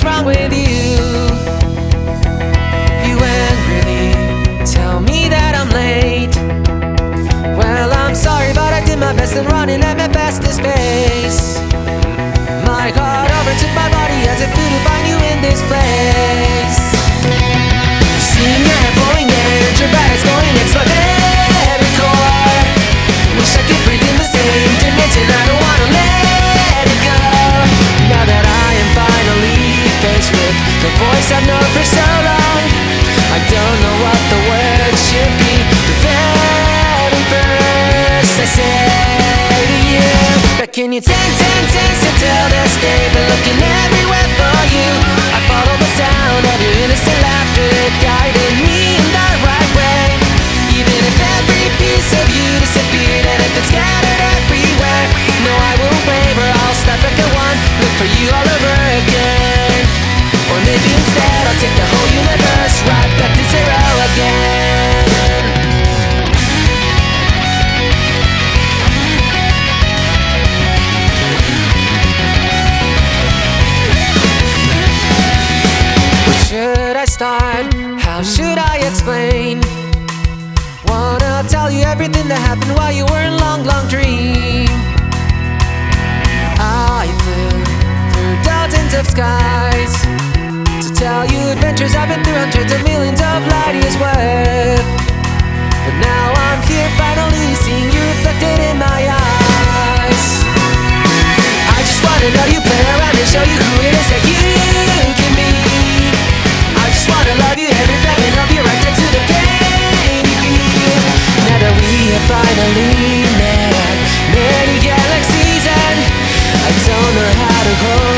what's wrong with you. You angrily tell me that I'm late. Well, I'm sorry, but I did my best and running at my fastest pace. My heart overtook my body as it flew to find you in this place. Seeing your hair flowing and your body's going next my very core. Wish I could breathe in the same dimension, I don't wanna let it go. Now that I am finally faced with the voice I've known for so long, I don't know what the words should be. The very first I say to you, but can you taste until this day? Been looking everywhere for you. I follow the sound of your innocent laughter, guiding me in the right way. Even if every piece of you disappeared and if it's scattered everywhere, no, I won't waver, I'll start back at one, look for you all over again. Or maybe instead I'll take the whole universe right back to zero again. Should I start? How should I explain? Wanna tell you everything that happened while you were in long, long dream. I flew through dozens of skies to tell you adventures I've been through, hundreds of millions of light years worth. But now I'm here finally seeing you reflected in my eyes. I just wanna know you, play around and show you who it is that you can be. I just wanna love you, every second of you, right down to the pain you feel. Now that we have finally met many galaxies, and I don't know how to hold